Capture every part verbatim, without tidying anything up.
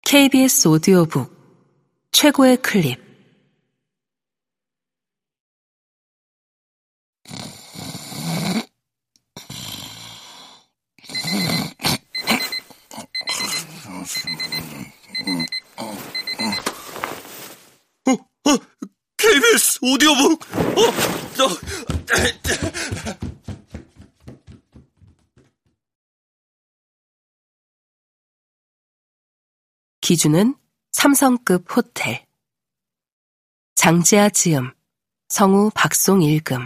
케이비에스 오디오북 최고의 클립. 어, 어, 케이비에스 오디오북. 어, 저, 기준은 삼성급 호텔. 장지아 지음, 성우 박송 읽음.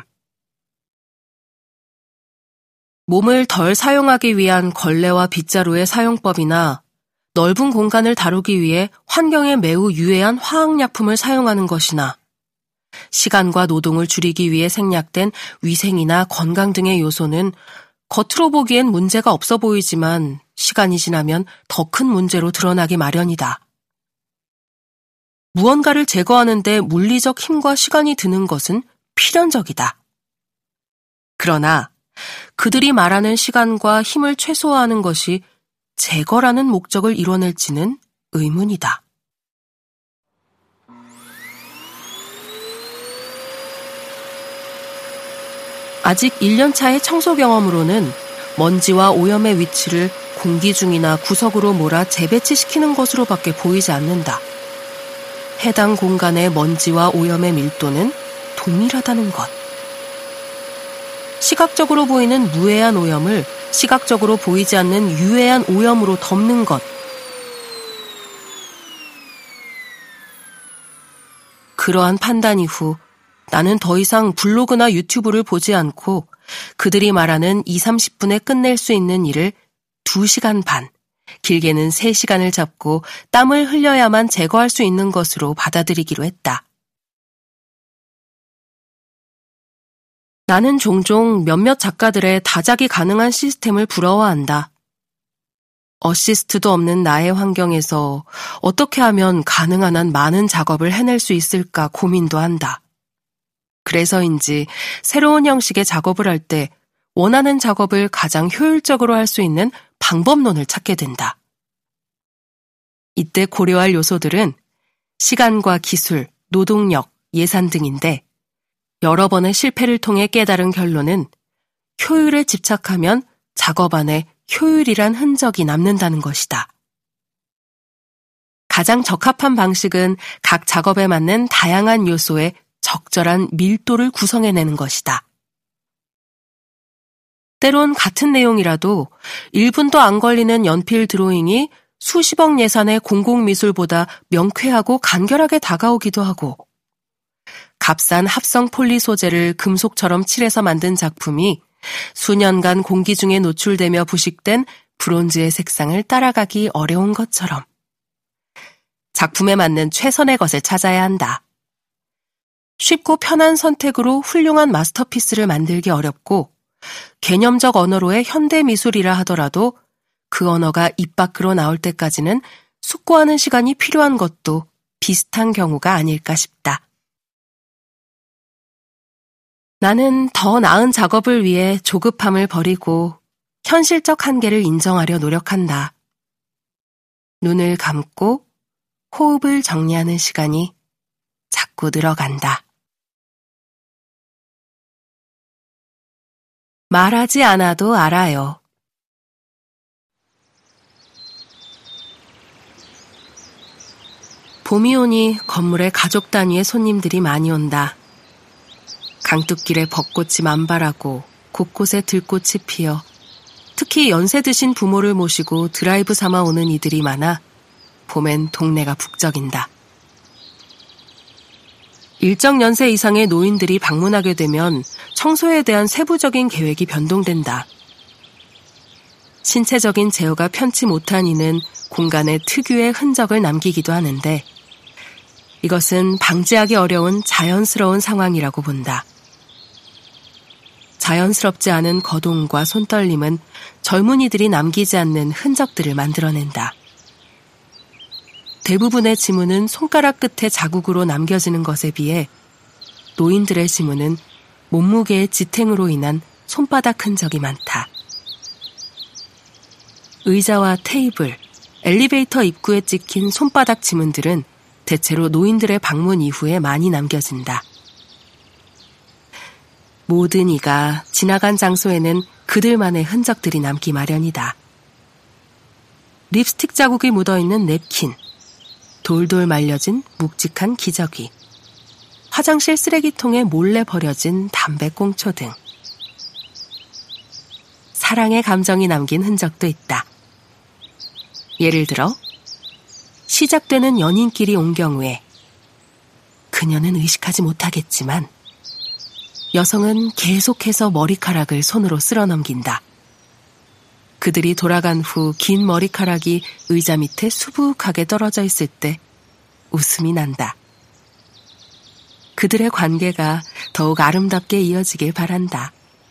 몸을 덜 사용하기 위한 걸레와 빗자루의 사용법이나 넓은 공간을 다루기 위해 환경에 매우 유해한 화학약품을 사용하는 것이나 시간과 노동을 줄이기 위해 생략된 위생이나 건강 등의 요소는 겉으로 보기엔 문제가 없어 보이지만 시간이 지나면 더 큰 문제로 드러나기 마련이다. 무언가를 제거하는데 물리적 힘과 시간이 드는 것은 필연적이다. 그러나 그들이 말하는 시간과 힘을 최소화하는 것이 제거라는 목적을 이뤄낼지는 의문이다. 아직 일 년 차의 청소 경험으로는 먼지와 오염의 위치를 공기 중이나 구석으로 몰아 재배치시키는 것으로밖에 보이지 않는다. 해당 공간의 먼지와 오염의 밀도는 동일하다는 것. 시각적으로 보이는 무해한 오염을 시각적으로 보이지 않는 유해한 오염으로 덮는 것. 그러한 판단 이후 나는 더 이상 블로그나 유튜브를 보지 않고 그들이 말하는 이삼십 분에 끝낼 수 있는 일을 두 시간 반, 길게는 세 시간을 잡고 땀을 흘려야만 제거할 수 있는 것으로 받아들이기로 했다. 나는 종종 몇몇 작가들의 다작이 가능한 시스템을 부러워한다. 어시스트도 없는 나의 환경에서 어떻게 하면 가능한 한 많은 작업을 해낼 수 있을까 고민도 한다. 그래서인지 새로운 형식의 작업을 할 때 원하는 작업을 가장 효율적으로 할 수 있는 방법론을 찾게 된다. 이때 고려할 요소들은 시간과 기술, 노동력, 예산 등인데 여러 번의 실패를 통해 깨달은 결론은 효율에 집착하면 작업 안에 효율이란 흔적이 남는다는 것이다. 가장 적합한 방식은 각 작업에 맞는 다양한 요소의 적절한 밀도를 구성해내는 것이다. 때론 같은 내용이라도 일 분도 안 걸리는 연필 드로잉이 수십억 예산의 공공미술보다 명쾌하고 간결하게 다가오기도 하고 값싼 합성 폴리 소재를 금속처럼 칠해서 만든 작품이 수년간 공기 중에 노출되며 부식된 브론즈의 색상을 따라가기 어려운 것처럼 작품에 맞는 최선의 것을 찾아야 한다. 쉽고 편한 선택으로 훌륭한 마스터피스를 만들기 어렵고 개념적 언어로의 현대미술이라 하더라도 그 언어가 입 밖으로 나올 때까지는 숙고하는 시간이 필요한 것도 비슷한 경우가 아닐까 싶다. 나는 더 나은 작업을 위해 조급함을 버리고 현실적 한계를 인정하려 노력한다. 눈을 감고 호흡을 정리하는 시간이 자꾸 늘어간다. 말하지 않아도 알아요. 봄이 오니 건물에 가족 단위의 손님들이 많이 온다. 강둑길에 벚꽃이 만발하고 곳곳에 들꽃이 피어 특히 연세 드신 부모를 모시고 드라이브 삼아 오는 이들이 많아 봄엔 동네가 북적인다. 일정 연세 이상의 노인들이 방문하게 되면 청소에 대한 세부적인 계획이 변동된다. 신체적인 제어가 편치 못한 이는 공간에 특유의 흔적을 남기기도 하는데 이것은 방지하기 어려운 자연스러운 상황이라고 본다. 자연스럽지 않은 거동과 손떨림은 젊은이들이 남기지 않는 흔적들을 만들어낸다. 대부분의 지문은 손가락 끝에 자국으로 남겨지는 것에 비해 노인들의 지문은 몸무게의 지탱으로 인한 손바닥 흔적이 많다. 의자와 테이블, 엘리베이터 입구에 찍힌 손바닥 지문들은 대체로 노인들의 방문 이후에 많이 남겨진다. 모든 이가 지나간 장소에는 그들만의 흔적들이 남기 마련이다. 립스틱 자국이 묻어있는 냅킨, 돌돌 말려진 묵직한 기저귀, 화장실 쓰레기통에 몰래 버려진 담배꽁초 등 사랑의 감정이 남긴 흔적도 있다. 예를 들어 시작되는 연인끼리 온 경우에 그녀는 의식하지 못하겠지만 여성은 계속해서 머리카락을 손으로 쓸어 넘긴다. 그들이 돌아간 후 긴 머리카락이 의자 밑에 수북하게 떨어져 있을 때 웃음이 난다. 그들의 관계가 더욱 아름답게 이어지길 바란다.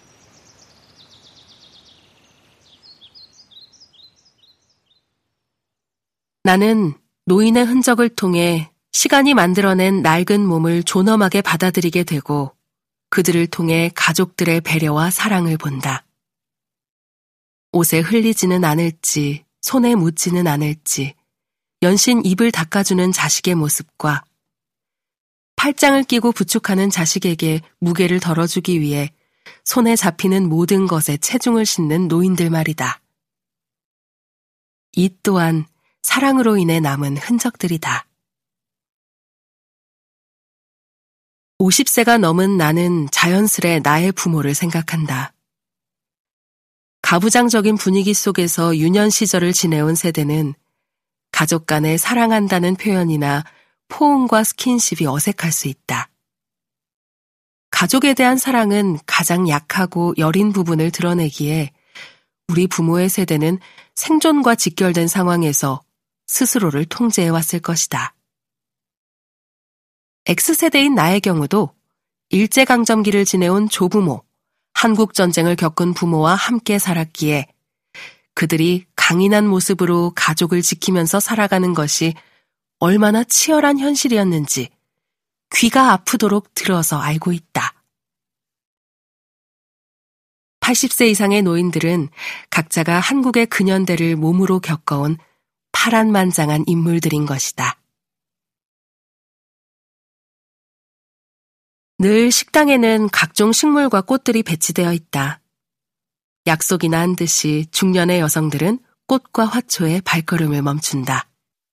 나는 노인의 흔적을 통해 시간이 만들어낸 낡은 몸을 존엄하게 받아들이게 되고 그들을 통해 가족들의 배려와 사랑을 본다. 옷에 흘리지는 않을지, 손에 묻지는 않을지, 연신 입을 닦아주는 자식의 모습과 팔짱을 끼고 부축하는 자식에게 무게를 덜어주기 위해 손에 잡히는 모든 것에 체중을 싣는 노인들 말이다. 이 또한 사랑으로 인해 남은 흔적들이다. 오십 세가 넘은 나는 자연스레 나의 부모를 생각한다. 가부장적인 분위기 속에서 유년 시절을 지내온 세대는 가족 간에 사랑한다는 표현이나 포옹과 스킨십이 어색할 수 있다. 가족에 대한 사랑은 가장 약하고 여린 부분을 드러내기에 우리 부모의 세대는 생존과 직결된 상황에서 스스로를 통제해왔을 것이다. X세대인 나의 경우도 일제강점기를 지내온 조부모, 한국전쟁을 겪은 부모와 함께 살았기에 그들이 강인한 모습으로 가족을 지키면서 살아가는 것이 얼마나 치열한 현실이었는지 귀가 아프도록 들어서 알고 있다. 팔십 세 이상의 노인들은 각자가 한국의 근현대를 몸으로 겪어온 파란만장한 인물들인 것이다. 늘 식당에는 각종 식물과 꽃들이 배치되어 있다. 약속이나 한 듯이 중년의 여성들은 꽃과 화초에 발걸음을 멈춘다.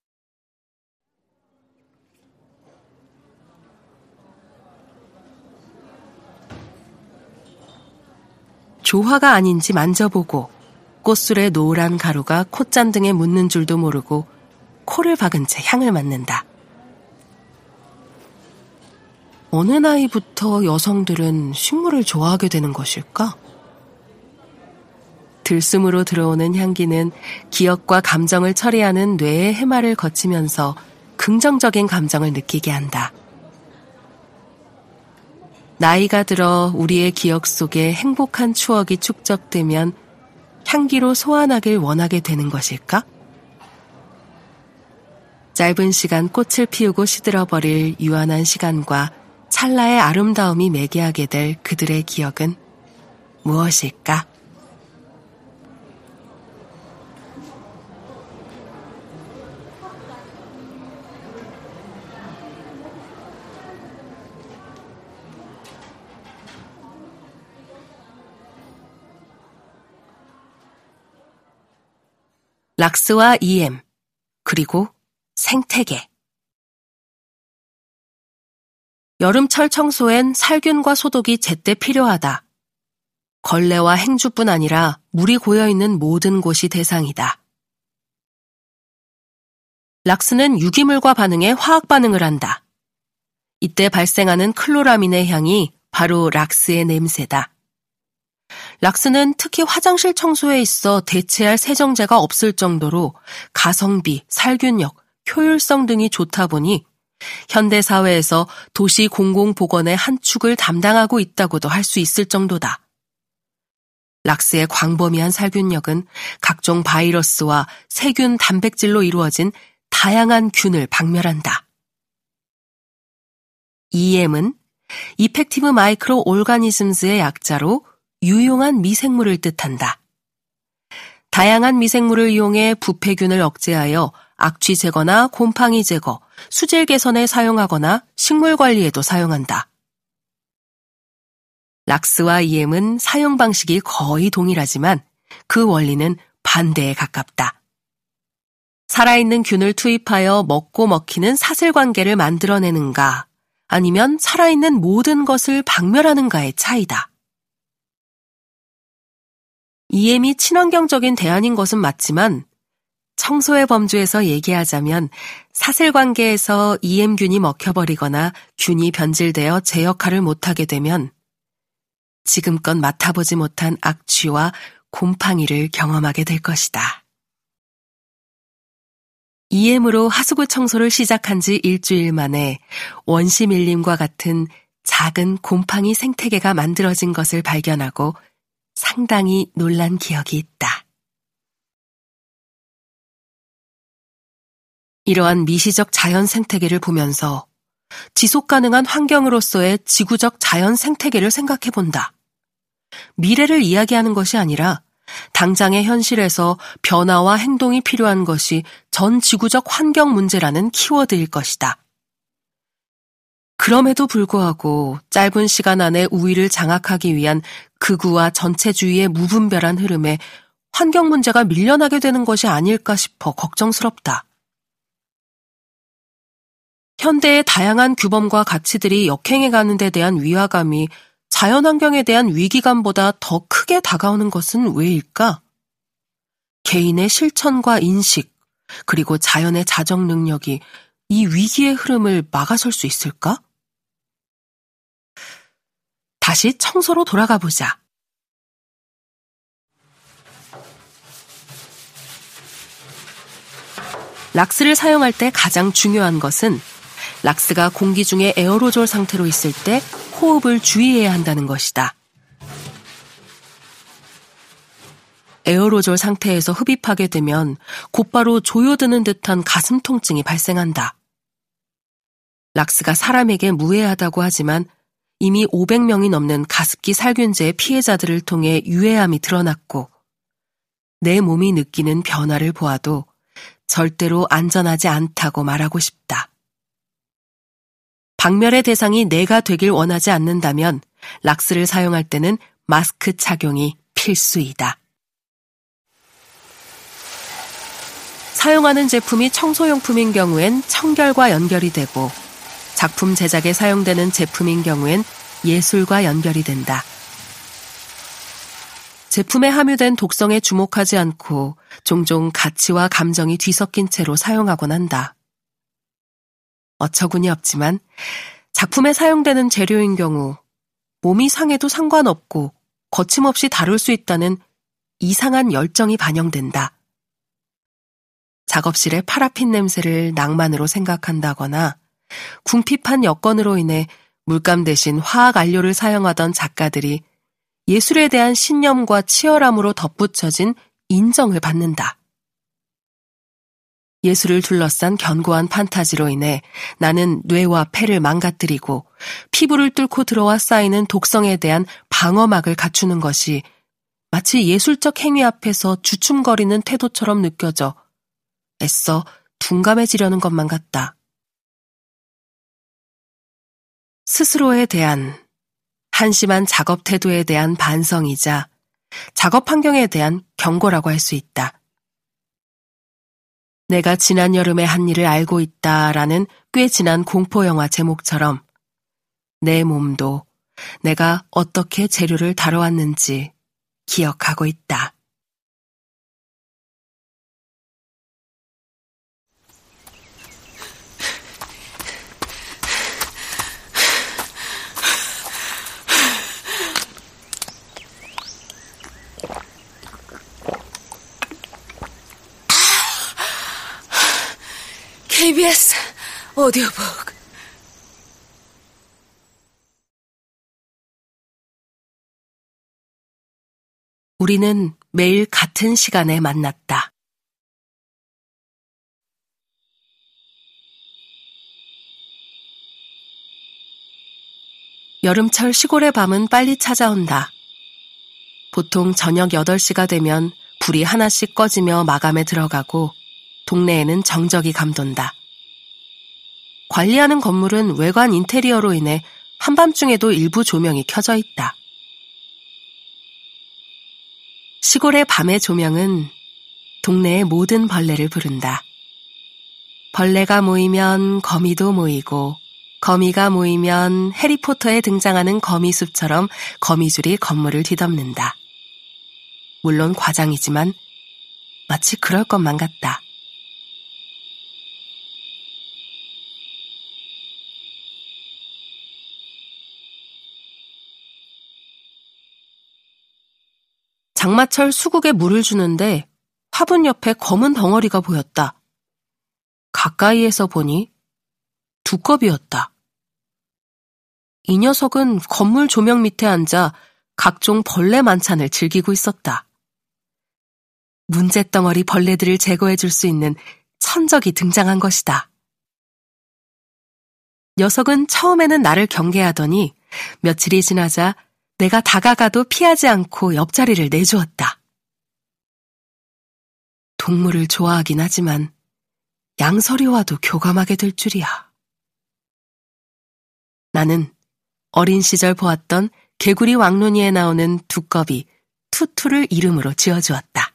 조화가 아닌지 만져보고 꽃술의 노란 가루가 콧잔등에 묻는 줄도 모르고 코를 박은 채 향을 맡는다. 어느 나이부터 여성들은 식물을 좋아하게 되는 것일까? 들숨으로 들어오는 향기는 기억과 감정을 처리하는 뇌의 해마를 거치면서 긍정적인 감정을 느끼게 한다. 나이가 들어 우리의 기억 속에 행복한 추억이 축적되면 향기로 소환하길 원하게 되는 것일까? 짧은 시간 꽃을 피우고 시들어버릴 유한한 시간과 찰나의 아름다움이 매개하게 될 그들의 기억은 무엇일까? 락스와 이엠, 그리고 생태계. 여름철 청소엔 살균과 소독이 제때 필요하다. 걸레와 행주뿐 아니라 물이 고여있는 모든 곳이 대상이다. 락스는 유기물과 반응해 화학 반응을 한다. 이때 발생하는 클로라민의 향이 바로 락스의 냄새다. 락스는 특히 화장실 청소에 있어 대체할 세정제가 없을 정도로 가성비, 살균력, 효율성 등이 좋다 보니 현대사회에서 도시 공공보건의 한 축을 담당하고 있다고도 할 수 있을 정도다. 락스의 광범위한 살균력은 각종 바이러스와 세균, 단백질로 이루어진 다양한 균을 박멸한다. 이엠은 이펙티브 마이크로 오르가니즘스의 약자로 유용한 미생물을 뜻한다. 다양한 미생물을 이용해 부패균을 억제하여 악취 제거나 곰팡이 제거, 수질 개선에 사용하거나 식물 관리에도 사용한다. 락스와 이엠은 사용 방식이 거의 동일하지만 그 원리는 반대에 가깝다. 살아있는 균을 투입하여 먹고 먹히는 사슬관계를 만들어내는가, 아니면 살아있는 모든 것을 박멸하는가의 차이다. 이엠이 친환경적인 대안인 것은 맞지만 청소의 범주에서 얘기하자면 사슬관계에서 이엠균이 먹혀버리거나 균이 변질되어 제 역할을 못하게 되면 지금껏 맡아보지 못한 악취와 곰팡이를 경험하게 될 것이다. 이엠으로 하수구 청소를 시작한 지 일주일 만에 원시 밀림과 같은 작은 곰팡이 생태계가 만들어진 것을 발견하고 상당히 놀란 기억이 있다. 이러한 미시적 자연 생태계를 보면서 지속 가능한 환경으로서의 지구적 자연 생태계를 생각해 본다. 미래를 이야기하는 것이 아니라 당장의 현실에서 변화와 행동이 필요한 것이 전 지구적 환경 문제라는 키워드일 것이다. 그럼에도 불구하고 짧은 시간 안에 우위를 장악하기 위한 극우와 전체주의의 무분별한 흐름에 환경 문제가 밀려나게 되는 것이 아닐까 싶어 걱정스럽다. 현대의 다양한 규범과 가치들이 역행해가는 데 대한 위화감이 자연환경에 대한 위기감보다 더 크게 다가오는 것은 왜일까? 개인의 실천과 인식, 그리고 자연의 자정 능력이 이 위기의 흐름을 막아설 수 있을까? 다시 청소로 돌아가 보자. 락스를 사용할 때 가장 중요한 것은 락스가 공기 중에 에어로졸 상태로 있을 때 호흡을 주의해야 한다는 것이다. 에어로졸 상태에서 흡입하게 되면 곧바로 조여드는 듯한 가슴 통증이 발생한다. 락스가 사람에게 무해하다고 하지만 이미 오백 명이 넘는 가습기 살균제의 피해자들을 통해 유해함이 드러났고 내 몸이 느끼는 변화를 보아도 절대로 안전하지 않다고 말하고 싶다. 박멸의 대상이 내가 되길 원하지 않는다면 락스를 사용할 때는 마스크 착용이 필수이다. 사용하는 제품이 청소용품인 경우엔 청결과 연결이 되고 작품 제작에 사용되는 제품인 경우엔 예술과 연결이 된다. 제품에 함유된 독성에 주목하지 않고 종종 가치와 감정이 뒤섞인 채로 사용하곤 한다. 어처구니 없지만 작품에 사용되는 재료인 경우 몸이 상해도 상관없고 거침없이 다룰 수 있다는 이상한 열정이 반영된다. 작업실의 파라핀 냄새를 낭만으로 생각한다거나 궁핍한 여건으로 인해 물감 대신 화학 안료를 사용하던 작가들이 예술에 대한 신념과 치열함으로 덧붙여진 인정을 받는다. 예술을 둘러싼 견고한 판타지로 인해 나는 뇌와 폐를 망가뜨리고 피부를 뚫고 들어와 쌓이는 독성에 대한 방어막을 갖추는 것이 마치 예술적 행위 앞에서 주춤거리는 태도처럼 느껴져 애써 둔감해지려는 것만 같다. 스스로에 대한 한심한 작업 태도에 대한 반성이자 작업 환경에 대한 경고라고 할 수 있다. 내가 지난 여름에 한 일을 알고 있다라는 꽤 지난 공포영화 제목처럼 내 몸도 내가 어떻게 재료를 다뤄왔는지 기억하고 있다. 케이비에스 오디오북. 우리는 매일 같은 시간에 만났다. 여름철 시골의 밤은 빨리 찾아온다. 보통 저녁 여덟 시가 되면 불이 하나씩 꺼지며 마감에 들어가고 동네에는 정적이 감돈다. 관리하는 건물은 외관 인테리어로 인해 한밤중에도 일부 조명이 켜져 있다. 시골의 밤의 조명은 동네의 모든 벌레를 부른다. 벌레가 모이면 거미도 모이고 거미가 모이면 해리포터에 등장하는 거미숲처럼 거미줄이 건물을 뒤덮는다. 물론 과장이지만 마치 그럴 것만 같다. 장마철 수국에 물을 주는데 화분 옆에 검은 덩어리가 보였다. 가까이에서 보니 두꺼비였다. 이 녀석은 건물 조명 밑에 앉아 각종 벌레 만찬을 즐기고 있었다. 문제덩어리 벌레들을 제거해 줄 수 있는 천적이 등장한 것이다. 녀석은 처음에는 나를 경계하더니 며칠이 지나자 내가 다가가도 피하지 않고 옆자리를 내주었다. 동물을 좋아하긴 하지만 양서류와도 교감하게 될 줄이야. 나는 어린 시절 보았던 개구리 왕눈이에 나오는 두꺼비 투투를 이름으로 지어주었다.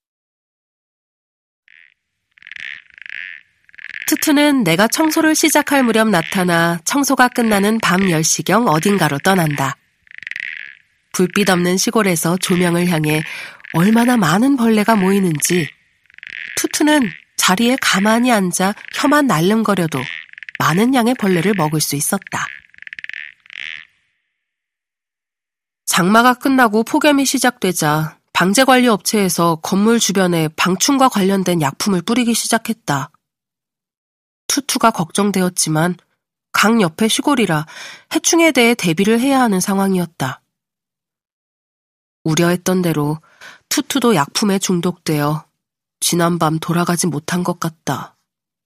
투투는 내가 청소를 시작할 무렵 나타나 청소가 끝나는 밤 열 시경 어딘가로 떠난다. 불빛 없는 시골에서 조명을 향해 얼마나 많은 벌레가 모이는지 투투는 자리에 가만히 앉아 혀만 날름거려도 많은 양의 벌레를 먹을 수 있었다. 장마가 끝나고 폭염이 시작되자 방제관리업체에서 건물 주변에 방충과 관련된 약품을 뿌리기 시작했다. 투투가 걱정되었지만 강 옆의 시골이라 해충에 대해 대비를 해야 하는 상황이었다. 우려했던 대로 투투도 약품에 중독되어 지난밤 돌아가지 못한 것 같다.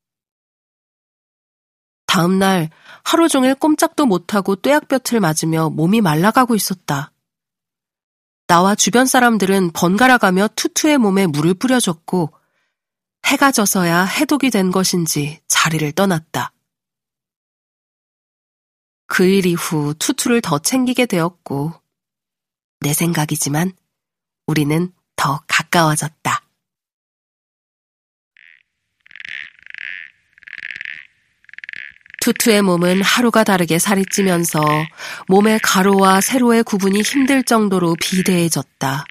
다음 날 하루 종일 꼼짝도 못하고 뙤약볕을 맞으며 몸이 말라가고 있었다. 나와 주변 사람들은 번갈아가며 투투의 몸에 물을 뿌려줬고 해가 져서야 해독이 된 것인지 자리를 떠났다. 그 일 이후 투투를 더 챙기게 되었고 내 생각이지만 우리는 더 가까워졌다. 투투의 몸은 하루가 다르게 살이 찌면서 몸의 가로와 세로의 구분이 힘들 정도로 비대해졌다.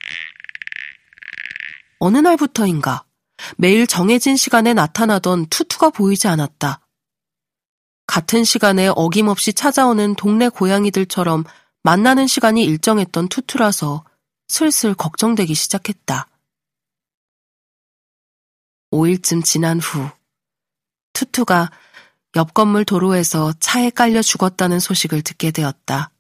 어느 날부터인가 매일 정해진 시간에 나타나던 투투가 보이지 않았다. 같은 시간에 어김없이 찾아오는 동네 고양이들처럼 만나는 시간이 일정했던 투투라서 슬슬 걱정되기 시작했다. 오 일쯤 지난 후 투투가 옆 건물 도로에서 차에 깔려 죽었다는 소식을 듣게 되었다.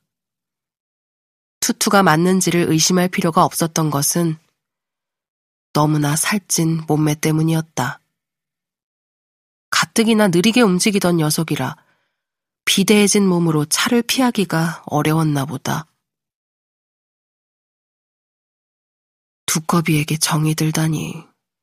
투투가 맞는지를 의심할 필요가 없었던 것은 너무나 살찐 몸매 때문이었다. 가뜩이나 느리게 움직이던 녀석이라 비대해진 몸으로 차를 피하기가 어려웠나 보다. 두꺼비에게 정이 들다니.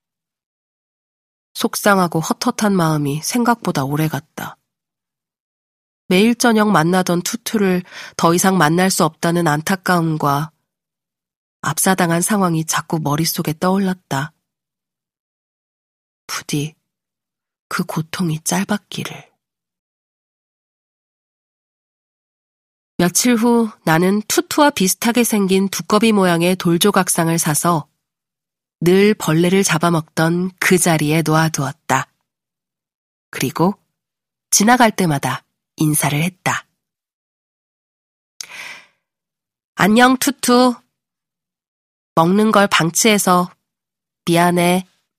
속상하고 헛헛한 마음이 생각보다 오래갔다. 매일 저녁 만나던 투투를 더 이상 만날 수 없다는 안타까움과 압사당한 상황이 자꾸 머릿속에 떠올랐다. 부디 그 고통이 짧았기를. 며칠 후 나는 투투와 비슷하게 생긴 두꺼비 모양의 돌조각상을 사서 늘 벌레를 잡아먹던 그 자리에 놓아두었다. 그리고 지나갈 때마다 인사를 했다. 안녕 투투. 먹는 걸 방치해서 미안해.